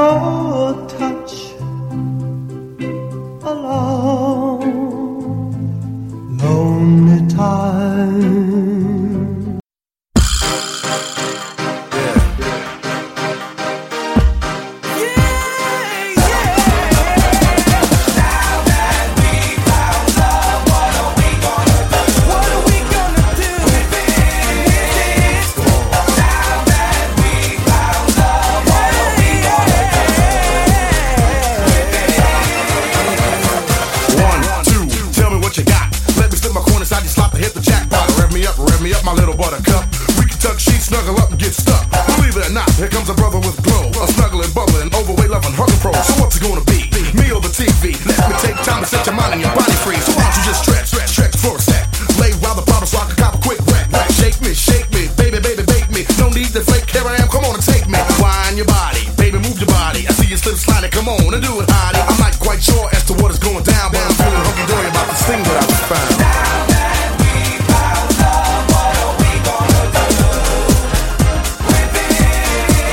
your touch a long, lonely time. Rev me up, my little buttercup. We can tuck sheets, snuggle up and get stuck. Believe it or not, here comes a brother with glow. A snuggling, bubbling, overweight, loving, hugging pro. So what's it gonna be? Me or the TV? Let me take time to set your mind and your body free. So why don't you just stretch for a sec? Lay while the bottle so I can cop a quick wreck. Shake me, baby, bake me. No need to flake, here I am, come on and take me. Wind your body, baby, move your body. I see you slip sliding, come on and do it.